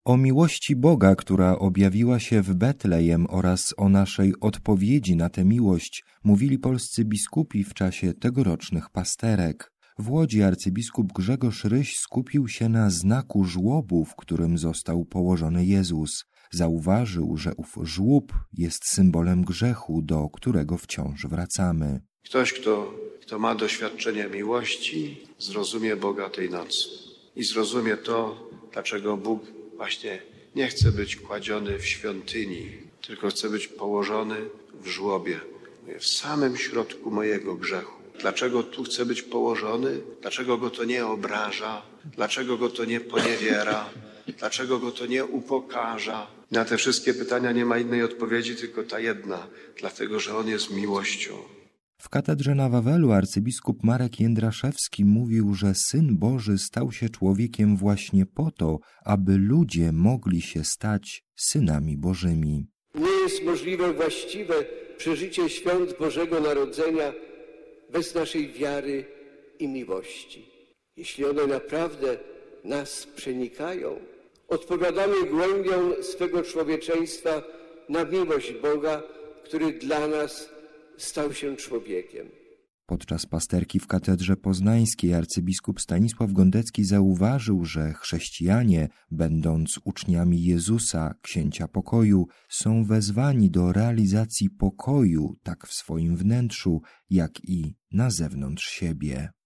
O miłości Boga, która objawiła się w Betlejem oraz o naszej odpowiedzi na tę miłość mówili polscy biskupi w czasie tegorocznych pasterek. W Łodzi arcybiskup Grzegorz Ryś skupił się na znaku żłobu, w którym został położony Jezus. Zauważył, że ów żłób jest symbolem grzechu, do którego wciąż wracamy. Ktoś, kto ma doświadczenie miłości, zrozumie Boga tej nocy i zrozumie to, dlaczego Bóg właśnie nie chce być kładziony w świątyni, tylko chce być położony w żłobie, w samym środku mojego grzechu. Dlaczego tu chce być położony? Dlaczego go to nie obraża? Dlaczego go to nie poniewiera? Dlaczego go to nie upokarza? Na te wszystkie pytania nie ma innej odpowiedzi, tylko ta jedna. Dlatego, że On jest miłością. W katedrze na Wawelu arcybiskup Marek Jędraszewski mówił, że Syn Boży stał się człowiekiem właśnie po to, aby ludzie mogli się stać synami Bożymi. Nie jest możliwe właściwe przeżycie świąt Bożego Narodzenia bez naszej wiary i miłości. Jeśli one naprawdę nas przenikają, odpowiadamy głębią swego człowieczeństwa na miłość Boga, który dla nas stał się człowiekiem. Podczas pasterki w katedrze poznańskiej arcybiskup Stanisław Gondecki zauważył, że chrześcijanie, będąc uczniami Jezusa, Księcia Pokoju, są wezwani do realizacji pokoju tak w swoim wnętrzu, jak i na zewnątrz siebie.